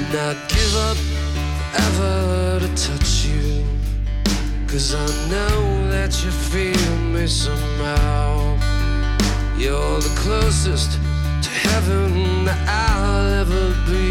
not give up ever to touch you, 'cause I know that you feel me somehow. You're the closest to heaven I'll ever be.